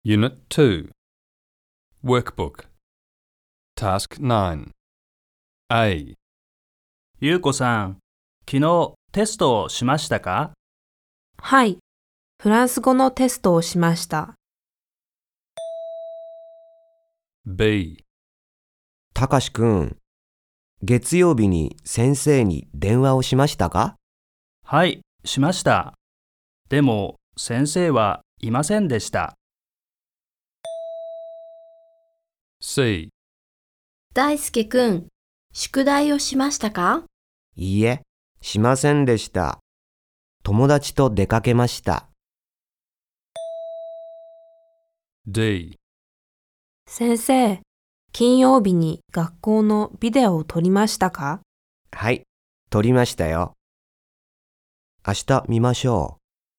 Unit 2 Workbook Task 9 A ゆうこさん、昨日テストをしましたか？ はい、フランス語のテストをしました。 B たかしくん、月曜日に先生に電話をしましたか？ はい、しました。でも、先生はいませんでした。 C 大輔くん、宿題をしましたか？ いいえ、しませんでした。友達と出かけました。 D 先生、金曜日に学校のビデオを撮りましたか？ はい、撮りましたよ。明日見ましょ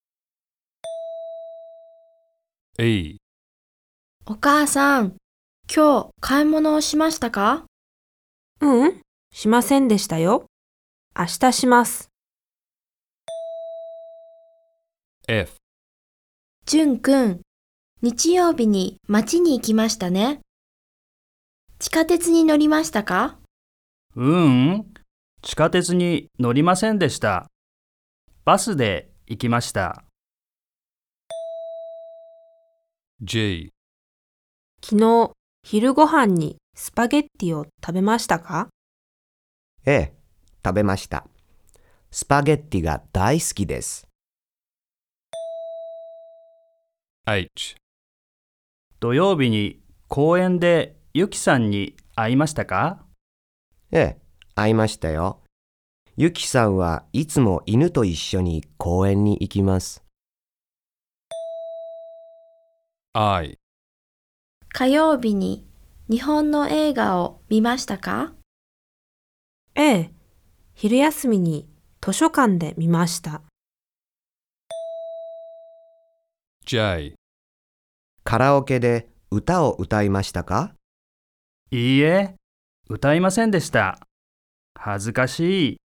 う。 E お母さん、今日買い物をしましたか？ うん、しませんでしたよ。明日します。 F 淳くん、日曜日に街に行きましたね。地下鉄に乗りましたか？ 地下鉄に乗りませんでした。バスで行きました。 G 昨日、昼ご飯にスパゲッティを食べましたか？ ええ、食べました。スパゲッティが大好きです。 H 土曜日に公園でゆきさんに会いましたか？ ええ、会いましたよ。ゆきさんはいつも犬と一緒に公園に行きます。 I 火曜日に日本の映画を見ましたか？ ええ、昼休みに図書館で見ました。 J カラオケで歌を歌いましたか？ いいえ、歌いませんでした。恥ずかしい。